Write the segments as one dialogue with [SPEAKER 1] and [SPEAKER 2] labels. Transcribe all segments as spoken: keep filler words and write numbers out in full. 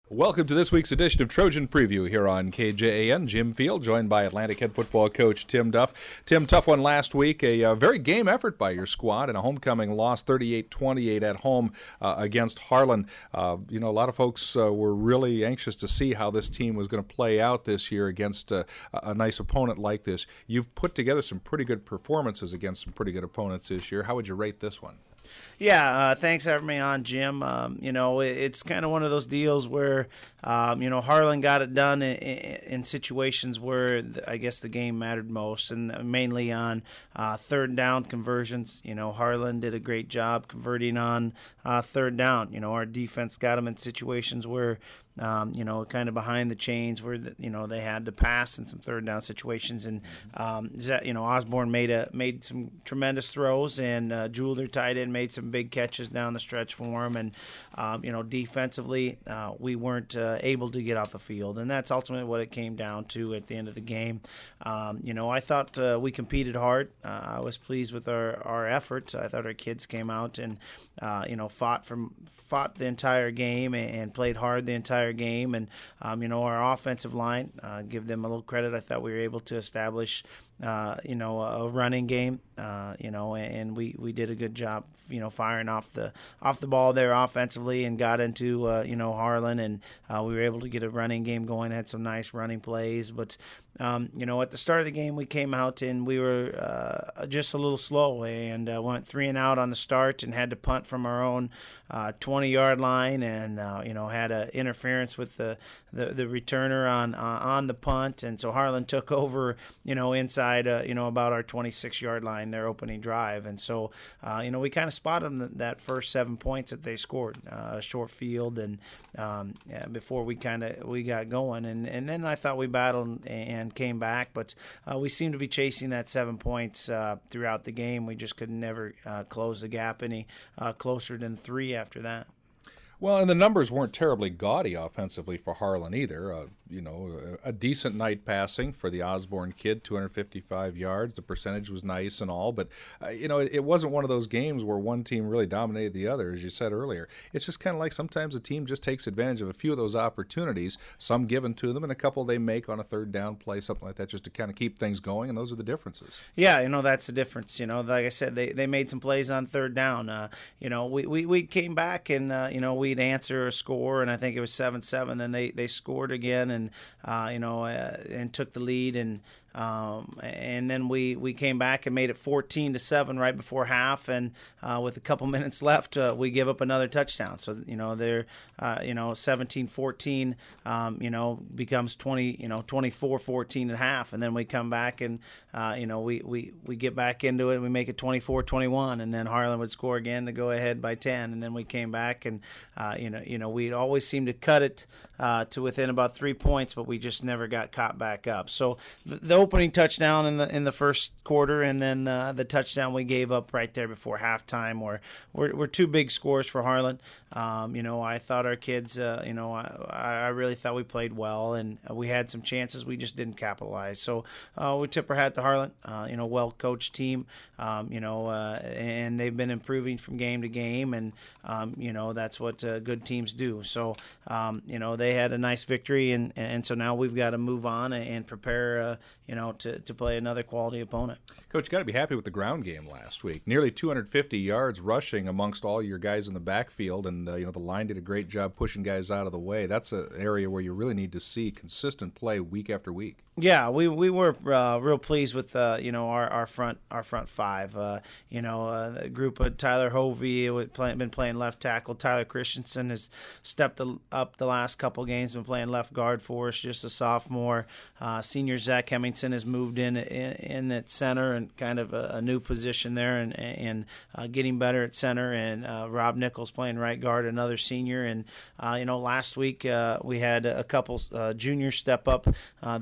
[SPEAKER 1] Welcome to this week's edition of Trojan Preview here on K J A N. Jim Field, joined by Atlantic head football coach Tim Duff. Tim, tough one last week. A, a very game effort by your squad and a homecoming loss, thirty-eight twenty-eight at home uh, against Harlan. Uh, you know, a lot of folks uh, were really anxious to see how this team was going to play out this year against uh, a nice opponent like this. You've put together some pretty good performances against some pretty good opponents this year. How would you rate this one?
[SPEAKER 2] Yeah, uh, thanks for having me on, Jim. Um, you know, it, it's kind of one of those deals where, um, you know, Harlan got it done in, in situations where the, I guess the game mattered most, and mainly on uh, third down conversions. You know, Harlan did a great job converting on uh, third down. You know, our defense got them in situations where, Um, you know, kind of behind the chains where, the, you know, they had to pass in some third down situations. And, um, you know, Osborne made a made some tremendous throws, and uh, Jewel, their tight end, made some big catches down the stretch for him. And, um, you know, defensively, uh, we weren't uh, able to get off the field. And that's ultimately what it came down to at the end of the game. Um, you know, I thought uh, we competed hard. Uh, I was pleased with our, our efforts. I thought our kids came out and, uh, you know, fought from fought the entire game and, and played hard the entire game. And, um, you know, our offensive line, uh, give them a little credit. I thought we were able to establish, uh, you know, a running game, uh, you know, and we, we did a good job, you know, firing off the off the ball there offensively and got into, uh, you know, Harlan. And uh, we were able to get a running game going, had some nice running plays. But, um, you know, at the start of the game, we came out and we were uh, just a little slow and uh, went three and out on the start and had to punt from our own uh, twenty-yard line and, uh, you know, had an interference with the, the, the returner on uh, on the punt. And so Harlan took over, you know, inside, uh, you know, about our twenty-six-yard line, their opening drive. And so, uh, you know, we kind of spotted them that first seven points that they scored, uh, a short field, and um, yeah, before we kind of we got going. And, and then I thought we battled and came back, but uh, we seemed to be chasing that seven points uh, throughout the game. We just could never uh, close the gap any uh, closer than three after that.
[SPEAKER 1] Well, and the numbers weren't terribly gaudy offensively for Harlan either. Uh, you know, a, a decent night passing for the Osborne kid, two hundred fifty-five yards. The percentage was nice and all, but, uh, you know, it, it wasn't one of those games where one team really dominated the other, as you said earlier. It's just kind of like sometimes a team just takes advantage of a few of those opportunities, some given to them, and a couple they make on a third down play, something like that, just to kind of keep things going, and those are the differences.
[SPEAKER 2] Yeah, you know, that's the difference. You know, like I said, they, they made some plays on third down. Uh, you know, we, we, we came back and, uh, you know, we we'd answer a score, and I think it was seven seven. Then they, they scored again, and uh, you know, uh, and took the lead, and um, and then we, we came back and made it fourteen to seven right before half, and uh, with a couple minutes left, uh, we give up another touchdown. So you know, they're uh, you know seventeen fourteen, um, you know, becomes twenty, you know, twenty-four fourteen at half, and then we come back and uh, you know we, we, we get back into it, and we make it twenty-four twenty-one, and then Harlan would score again to go ahead by ten, and then we came back and uh, you know you know we always seemed to cut it uh, to within about three points, but we just never got caught back up. So the, the opening touchdown in the in the first quarter, and then uh, the touchdown we gave up right there before halftime were were, were two big scores for Harlan. Um, you know, I thought our kids, uh, you know, I, I really thought we played well, and we had some chances, we just didn't capitalize. So uh, we tip our hat to Harlan. Uh, you know, well coached team. Um, you know, uh, and they've been improving from game to game, and um, you know that's what uh, good teams do. So um, you know they had a nice victory, and and so now we've got to move on and prepare. Uh, you know, to, to play another quality opponent.
[SPEAKER 1] Coach, you got to be happy with the ground game last week. Nearly two hundred fifty yards rushing amongst all your guys in the backfield, and uh, you know the line did a great job pushing guys out of the way. That's an area where you really need to see consistent play week after week.
[SPEAKER 2] Yeah, we we were uh, real pleased with uh, you know our, our front our front five. Uh, you know, uh, the group of Tyler Hovey had play, been playing left tackle. Tyler Christensen has stepped the, up the last couple games, been playing left guard for us, just a sophomore. Uh, senior Zach Hemmingson has moved in in, in at center and kind of a, a new position there, and and uh, getting better at center. And uh, Rob Nichols playing right guard, another senior. And uh, you know, last week uh, we had a couple uh, juniors step up uh, that haven't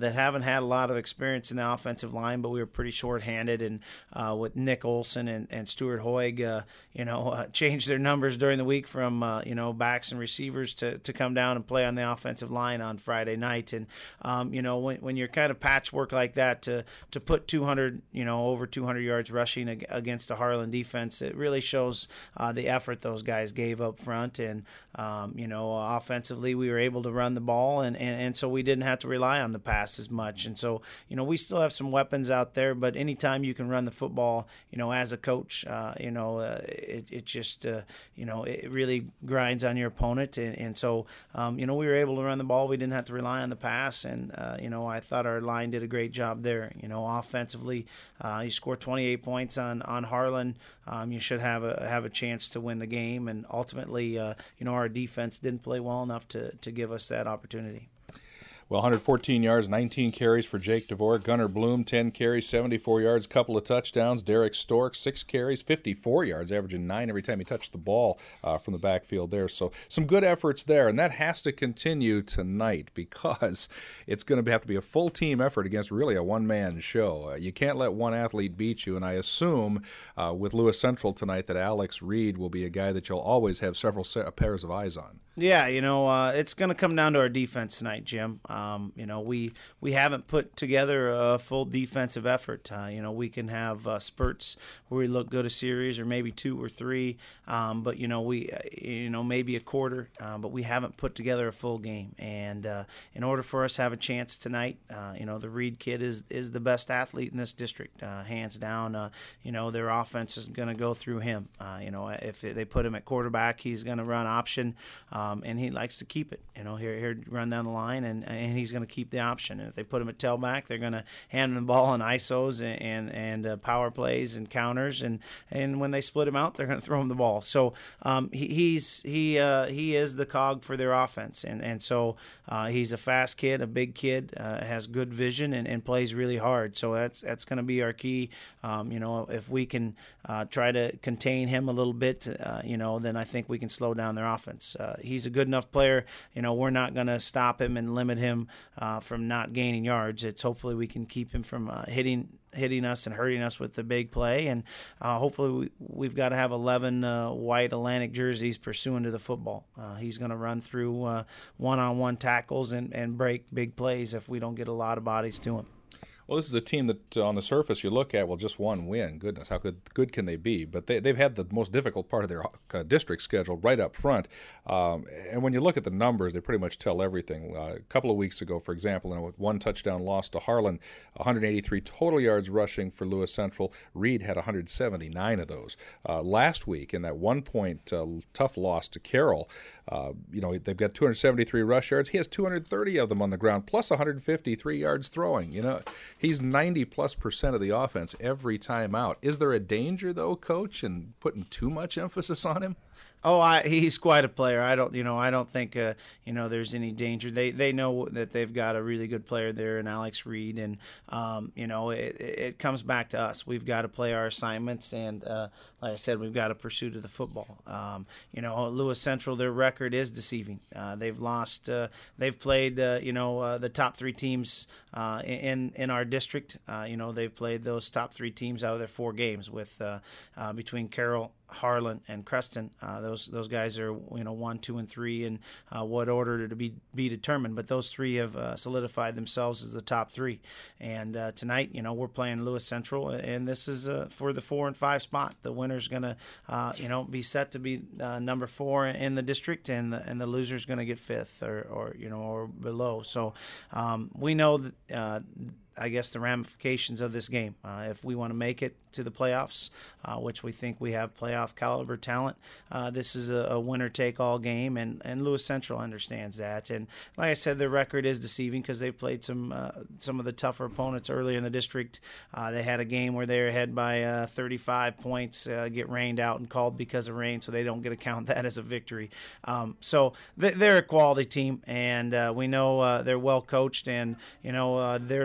[SPEAKER 2] had a lot of experience in the offensive line, but we were pretty shorthanded. And uh, with Nick Olson and, and Stuart Hoig, uh, you know, uh, changed their numbers during the week from uh, you know backs and receivers to, to come down and play on the offensive line on Friday night. And um, you know, when when you're kind of patchwork like that, to to put two hundred, you know, over two hundred yards rushing ag- against a Harlan defense, it really shows uh, the effort those guys gave up front. And um, you know, offensively, we were able to run the ball, and, and, and so we didn't have to rely on the pass as much. And so, you know, we still have some weapons out there, but anytime you can run the football, you know, as a coach, uh, you know, uh, it, it just, uh, you know, it really grinds on your opponent. And, and so, um, you know, we were able to run the ball. We didn't have to rely on the pass. And, uh, you know, I thought our line did a great job there. You know, offensively, uh, you score twenty-eight points on, on Harlan. Um, you should have a, have a chance to win the game. And ultimately, uh, you know, our defense didn't play well enough to, to give us that opportunity.
[SPEAKER 1] Well, one hundred fourteen yards, nineteen carries for Jake DeVore. Gunnar Bloom, ten carries, seventy-four yards, couple of touchdowns. Derek Stork, six carries, fifty-four yards, averaging nine every time he touched the ball uh, from the backfield there. So some good efforts there, and that has to continue tonight because it's going to have to be a full team effort against really a one-man show. Uh, you can't let one athlete beat you, and I assume uh, with Lewis Central tonight that Alex Reed will be a guy that you'll always have several set, pairs of eyes on.
[SPEAKER 2] Yeah, you know, uh, it's going to come down to our defense tonight, Jim. Um, you know, we we haven't put together a full defensive effort. Uh, you know, we can have uh, spurts where we look good a series or maybe two or three, um, but you know, we uh, you know maybe a quarter, uh, but we haven't put together a full game. And uh, in order for us to have a chance tonight, uh, you know, the Reed kid is is the best athlete in this district, uh, hands down. Uh, you know, their offense is going to go through him. Uh, you know, if they put him at quarterback, he's going to run option. Um, Um, and he likes to keep it, you know, here, here, run down the line, and, and he's going to keep the option. And if they put him at tailback, they're going to hand him the ball on I S Os and and, and uh, power plays and counters, and, and when they split him out, they're going to throw him the ball. So um, he, he's he uh, he is the cog for their offense, and and so uh, he's a fast kid, a big kid, uh, has good vision, and, and plays really hard. So that's that's going to be our key. Um, you know, if we can uh, try to contain him a little bit, uh, you know, then I think we can slow down their offense. Uh, he's a good enough player. You know, we're not going to stop him and limit him uh, from not gaining yards. It's hopefully we can keep him from uh, hitting hitting us and hurting us with the big play. And uh, hopefully we, we've got to have eleven uh, white Atlantic jerseys pursuing to the football. Uh, he's going to run through uh, one-on-one tackles and, and break big plays if we don't get a lot of bodies to him.
[SPEAKER 1] Well, this is a team that, uh, on the surface, you look at, well, just one win. Goodness, how good good can they be? But they, they've had the most difficult part of their uh, district schedule right up front. Um, and when you look at the numbers, they pretty much tell everything. Uh, a couple of weeks ago, for example, in a one touchdown loss to Harlan, one hundred eighty-three total yards rushing for Lewis Central. Reed had one hundred seventy-nine of those. Uh, last week, in that one-point uh, tough loss to Carroll, uh, you know, they've got two hundred seventy-three rush yards. He has two hundred thirty of them on the ground, plus one hundred fifty-three yards throwing. You know, he's ninety plus percent of the offense every time out. Is there a danger, though, Coach, in putting too much emphasis on him?
[SPEAKER 2] Oh, I, he's quite a player. I don't, you know, I don't think, uh, you know, there's any danger. They they know that they've got a really good player there in Alex Reed, and um, you know, it, it comes back to us. We've got to play our assignments, and uh, like I said, we've got to pursue to the football. Um, you know, Lewis Central, their record is deceiving. Uh, they've lost. Uh, they've played, uh, you know, uh, the top three teams uh, in in our district. Uh, you know, they've played those top three teams out of their four games with uh, uh, between Carroll, Harlan, and Creston. Uh, those those guys are, you know, one, two, and three in uh, what order to be be determined. But those three have uh, solidified themselves as the top three. And uh, tonight, you know, we're playing Lewis Central, and this is uh, for the four and five spot. The winner's going to, uh, you know, be set to be uh, number four in the district, and the, and the loser's going to get fifth or, or you know or below. So um, we know that. Uh, I guess the ramifications of this game. Uh, if we want to make it to the playoffs, uh, which we think we have playoff caliber talent, uh, this is a, a winner-take-all game, and, and Lewis Central understands that. And like I said, their record is deceiving because they've played some uh, some of the tougher opponents earlier in the district. Uh, they had a game where they were ahead by uh, thirty-five points, uh, get rained out and called because of rain, so they don't get to count that as a victory. Um, so they, they're a quality team, and uh, we know uh, they're well coached, and you know uh, their their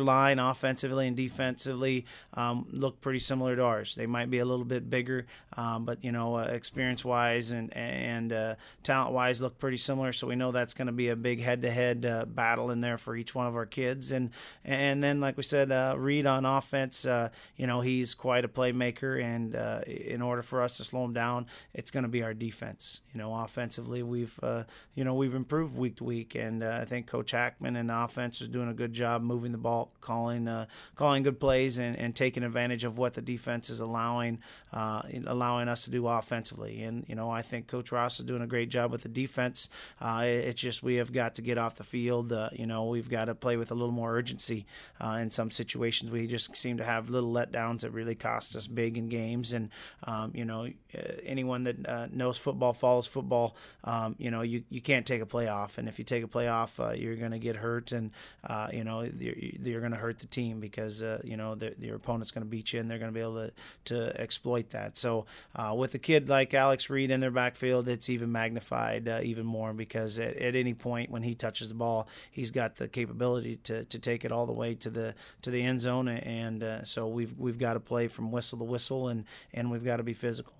[SPEAKER 2] line offensively and defensively um, look pretty similar to ours. They might be a little bit bigger, um, but you know, uh, experience-wise and and uh, talent-wise look pretty similar. So we know that's going to be a big head-to-head uh, battle in there for each one of our kids. And and then, like we said, uh, Reed on offense, uh, you know, he's quite a playmaker, and uh, in order for us to slow him down, it's going to be our defense. You know, offensively, we've uh, you know we've improved week to week, and uh, I think Coach Hackman and the offense is doing a good job moving the ball, calling uh, calling good plays, and, and taking advantage of what the defense is allowing uh, allowing us to do offensively. And you know, I think Coach Ross is doing a great job with the defense. Uh, it, it's just we have got to get off the field. Uh, you know, we've got to play with a little more urgency. Uh, in some situations, we just seem to have little letdowns that really cost us big in games. And um, you know, uh, anyone that uh, knows football, follows football, um, you know, you, you can't take a play off. And if you take a play off, uh, you're going to get hurt, and uh, you know, you're, you're going to hurt the team because uh, you know the, your opponent's going to beat you, and they're going to be able to to exploit that. So uh, with a kid like Alex Reed in their backfield, it's even magnified uh, even more, because at, at any point when he touches the ball, he's got the capability to, to take it all the way to the to the end zone. And uh, so we've we've got to play from whistle to whistle, and and we've got to be physical.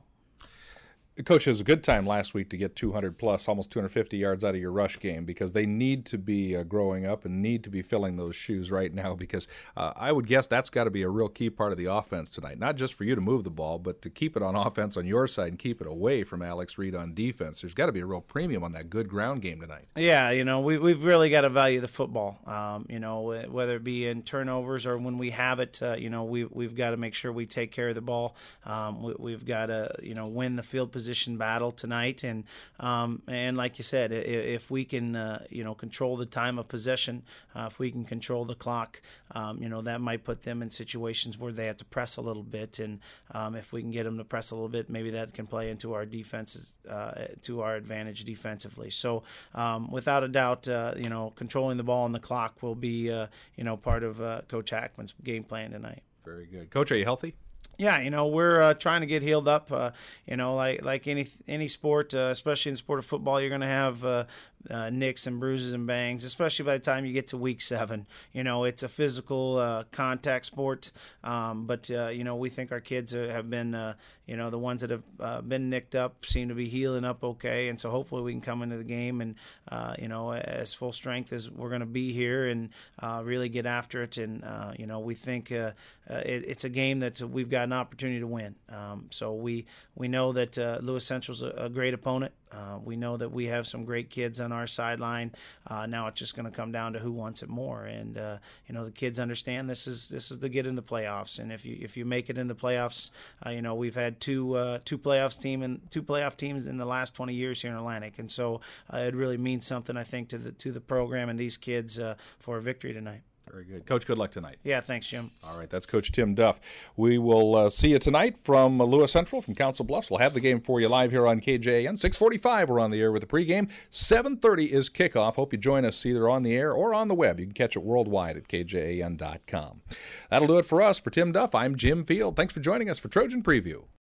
[SPEAKER 1] The coach has a good time last week to get two hundred plus, almost two hundred fifty yards out of your rush game, because they need to be uh, growing up and need to be filling those shoes right now, because uh, I would guess that's got to be a real key part of the offense tonight, not just for you to move the ball, but to keep it on offense on your side and keep it away from Alex Reed on defense. There's got to be a real premium on that good ground game tonight.
[SPEAKER 2] Yeah, you know, we, we've really got to value the football, um, you know, whether it be in turnovers or when we have it, uh, you know, we, we've got to make sure we take care of the ball. Um, we, we've got to, you know, win the field position battle tonight, and um, and like you said, if, if we can uh, you know control the time of possession, uh, if we can control the clock, um, you know that might put them in situations where they have to press a little bit, and um, if we can get them to press a little bit, maybe that can play into our defenses uh, to our advantage defensively. So um, without a doubt, uh, you know controlling the ball and the clock will be uh, you know part of uh, Coach Hackman's game plan tonight.
[SPEAKER 1] Very good, Coach. Are you healthy?
[SPEAKER 2] Yeah, you know, we're uh, trying to get healed up. Uh, you know, like like any any sport, uh, especially in the sport of football, you're going to have uh, uh, nicks and bruises and bangs, especially by the time you get to week seven. You know, it's a physical uh, contact sport, um, but, uh, you know, we think our kids have been, uh, you know, the ones that have uh, been nicked up seem to be healing up okay, and so hopefully we can come into the game and, uh, you know, as full strength as we're going to be here, and uh, really get after it. And, uh, you know, we think uh, uh, it, it's a game that we've got an opportunity to win. Um, so we we know that uh, Lewis Central's a, a great opponent. Uh, we know that we have some great kids on our sideline. Uh, now it's just going to come down to who wants it more. And uh, you know the kids understand this is this is to get in the playoffs. And if you if you make it in the playoffs, uh, you know we've had two uh, two playoffs team and two playoff teams in the last twenty years here in Atlantic. And so uh, it really means something, I think, to the to the program and these kids uh, for a victory tonight.
[SPEAKER 1] Very good. Coach, good luck tonight.
[SPEAKER 2] Yeah, thanks, Jim.
[SPEAKER 1] All right, that's Coach Tim Duff. We will uh, see you tonight from uh, Lewis Central, from Council Bluffs. We'll have the game for you live here on K J A N. six forty-five, we're on the air with the pregame. seven thirty is kickoff. Hope you join us either on the air or on the web. You can catch it worldwide at K J A N dot com. That'll do it for us. For Tim Duff, I'm Jim Field. Thanks for joining us for Trojan Preview.